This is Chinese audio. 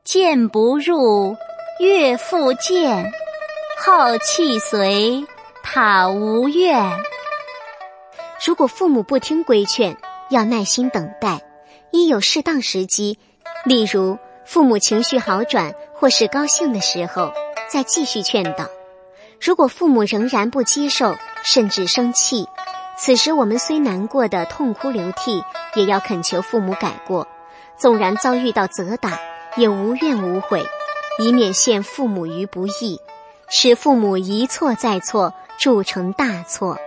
谏不入，悦复谏，好气随，塔无怨。 如果父母不听规劝，要耐心等待，一有适当时机，例如父母情绪好转或是高兴的时候，再继续劝导。如果父母仍然不接受，甚至生气，此时我们虽难过的痛哭流涕，也要恳求父母改过，纵然遭遇到责打，也无怨无悔，以免陷父母于不义，使父母一错再错，铸成大错。